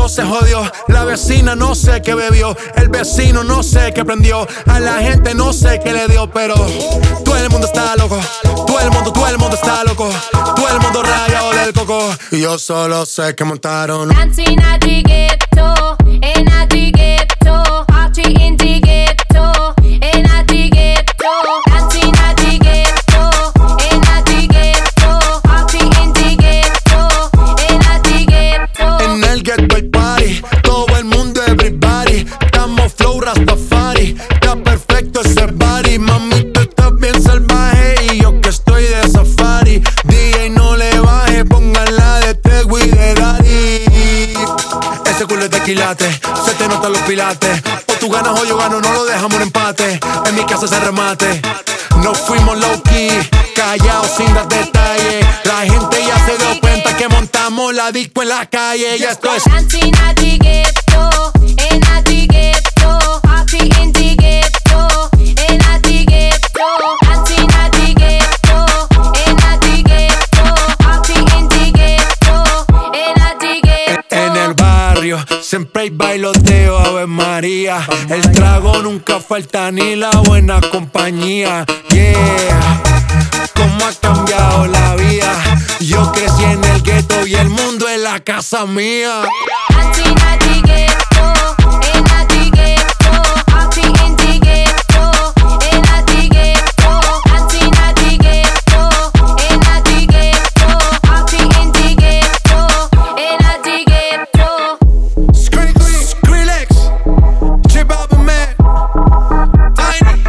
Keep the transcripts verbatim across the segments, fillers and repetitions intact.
se jodió. La vecina no sé qué bebió. El vecino no sé qué prendió. A la gente no sé qué le dio. Pero todo el mundo está loco. Todo el mundo, todo el mundo está loco. Todo el mundo rayado del coco. Y yo solo sé que montaron Dancing at the ghetto, in at the ghetto, party in the ghetto, in at the ghetto, dancing at the ghetto, in at the ghetto, party in the ghetto, in at the ghetto. En el ghetto hay party, todo el mundo everybody. Estamos flow Rastafari, está perfecto ese body. Mami, tú estás bien salvaje y yo que estoy de safari. D J no le baje, pónganla de Tego y de Daddy. Ese culo es de quilate, se te notan los pilates. O tú ganas o yo gano, no lo dejamos en empate. En mi casa se remate. Nos fuimos low key, callados sin dar detalles. La gente ya se dio cuenta que montamos la disco en la calle. Ya esto es Dancing at the ghetto, in at the ghetto, party in the ghetto, in at the ghetto, dancing at the ghetto, in at the ghetto, party in the ghetto, in at the ghetto. en el barrio. Siempre hay bailoteo, Ave María. El trago nunca falta ni la buena compañía. Yeah, cómo ha cambiado la vida. Yo crecí en el gueto y el mundo es la casa mía. Dancing at the ghetto, in at the ghetto, party in the ghetto, in at the ghetto, dancing at the ghetto, in at the ghetto, party in the ghetto, in at the ghetto. Skrillex, Skrillex, J Balvin, man, Tiny,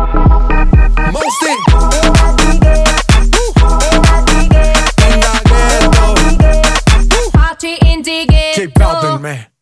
Mosty, in the ghetto, Party in the ghetto. J Balvin, man.